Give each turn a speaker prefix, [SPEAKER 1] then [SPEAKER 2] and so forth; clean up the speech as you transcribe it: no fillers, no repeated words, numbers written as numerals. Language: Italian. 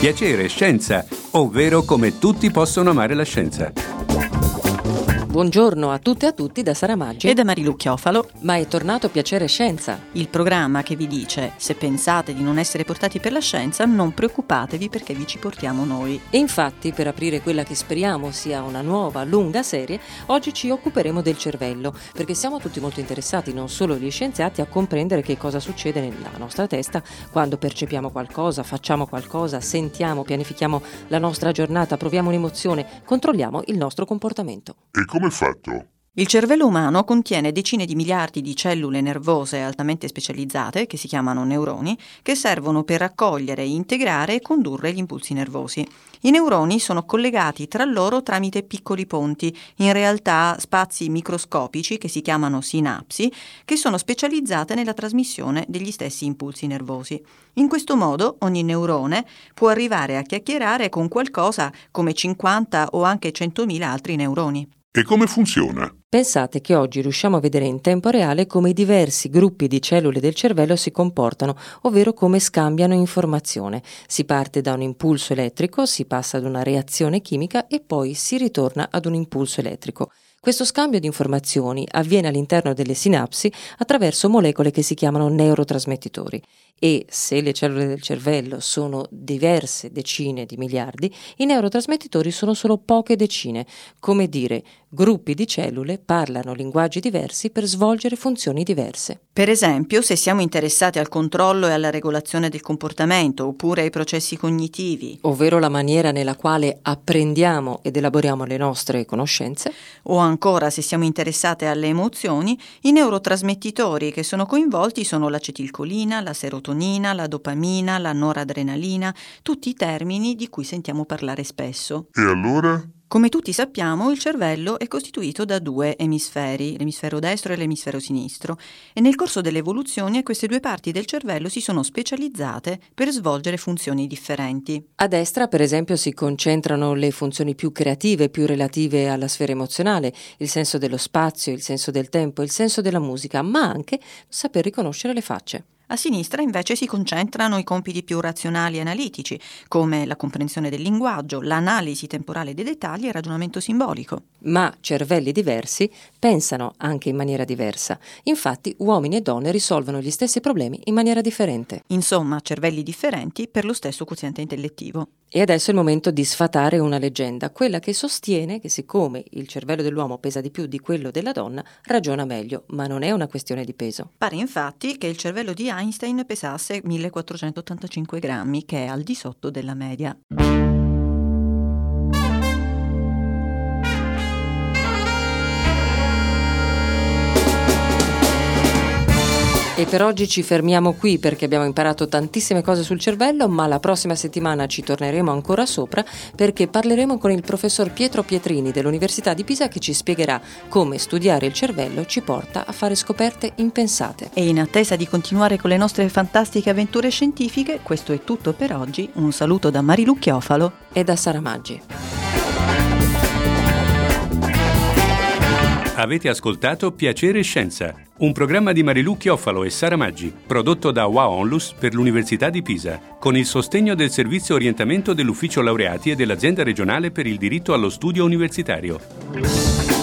[SPEAKER 1] Piacere Scienza, ovvero come tutti possono amare la scienza.
[SPEAKER 2] Buongiorno a tutte e a tutti da Sara Maggi
[SPEAKER 3] e da Marilu Chiofalo.
[SPEAKER 2] Ma è tornato Piacere Scienza,
[SPEAKER 3] il programma che vi dice: se pensate di non essere portati per la scienza, non preoccupatevi perché vi ci portiamo noi.
[SPEAKER 2] E infatti, per aprire quella che speriamo sia una nuova, lunga serie, oggi ci occuperemo del cervello, perché siamo tutti molto interessati, non solo gli scienziati, a comprendere che cosa succede nella nostra testa quando percepiamo qualcosa, facciamo qualcosa, sentiamo, pianifichiamo la nostra giornata, proviamo un'emozione, controlliamo il nostro comportamento.
[SPEAKER 4] E come è fatto?
[SPEAKER 3] Il cervello umano contiene decine di miliardi di cellule nervose altamente specializzate, che si chiamano neuroni, che servono per raccogliere, integrare e condurre gli impulsi nervosi. I neuroni sono collegati tra loro tramite piccoli ponti, in realtà spazi microscopici che si chiamano sinapsi, che sono specializzate nella trasmissione degli stessi impulsi nervosi. In questo modo ogni neurone può arrivare a chiacchierare con qualcosa come 50 o anche 100.000 altri neuroni.
[SPEAKER 4] E come funziona?
[SPEAKER 2] Pensate che oggi riusciamo a vedere in tempo reale come i diversi gruppi di cellule del cervello si comportano, ovvero come scambiano informazione. Si parte da un impulso elettrico, si passa ad una reazione chimica e poi si ritorna ad un impulso elettrico. Questo scambio di informazioni avviene all'interno delle sinapsi attraverso molecole che si chiamano neurotrasmettitori. E se le cellule del cervello sono diverse decine di miliardi, i neurotrasmettitori sono solo poche decine. Come dire, gruppi di cellule parlano linguaggi diversi per svolgere funzioni diverse.
[SPEAKER 3] Per esempio, se siamo interessati al controllo e alla regolazione del comportamento, oppure ai processi cognitivi,
[SPEAKER 2] ovvero la maniera nella quale apprendiamo ed elaboriamo le nostre conoscenze,
[SPEAKER 3] o ancora se siamo interessati alle emozioni, i neurotrasmettitori che sono coinvolti sono l'acetilcolina, la serotonina, la dopamina, la noradrenalina, tutti i termini di cui sentiamo parlare spesso.
[SPEAKER 4] E allora?
[SPEAKER 3] Come tutti sappiamo, il cervello è costituito da due emisferi, l'emisfero destro e l'emisfero sinistro, e nel corso dell'evoluzione queste due parti del cervello si sono specializzate per svolgere funzioni differenti.
[SPEAKER 2] A destra, per esempio, si concentrano le funzioni più creative, più relative alla sfera emozionale, il senso dello spazio, il senso del tempo, il senso della musica, ma anche saper riconoscere le facce.
[SPEAKER 3] A sinistra invece si concentrano i compiti più razionali e analitici, come la comprensione del linguaggio, l'analisi temporale dei dettagli e il ragionamento simbolico.
[SPEAKER 2] Ma cervelli diversi pensano anche in maniera diversa. Infatti, uomini e donne risolvono gli stessi problemi in maniera differente.
[SPEAKER 3] Insomma, cervelli differenti per lo stesso quoziente intellettivo.
[SPEAKER 2] E adesso è il momento di sfatare una leggenda, quella che sostiene che siccome il cervello dell'uomo pesa di più di quello della donna, ragiona meglio, ma non è una questione di peso.
[SPEAKER 3] Pare infatti che il cervello di Einstein pesasse 1485 grammi, che è al di sotto della media.
[SPEAKER 2] E per oggi ci fermiamo qui perché abbiamo imparato tantissime cose sul cervello, ma la prossima settimana ci torneremo ancora sopra perché parleremo con il professor Pietro Pietrini dell'Università di Pisa che ci spiegherà come studiare il cervello ci porta a fare scoperte impensate.
[SPEAKER 3] E in attesa di continuare con le nostre fantastiche avventure scientifiche, questo è tutto per oggi. Un saluto da Marilu Chiofalo
[SPEAKER 2] e da Sara Maggi.
[SPEAKER 1] Avete ascoltato Piacere Scienza, un programma di Marilu Chiofalo e Sara Maggi, prodotto da UA Onlus per l'Università di Pisa, con il sostegno del Servizio Orientamento dell'Ufficio Laureati e dell'Azienda Regionale per il Diritto allo Studio Universitario.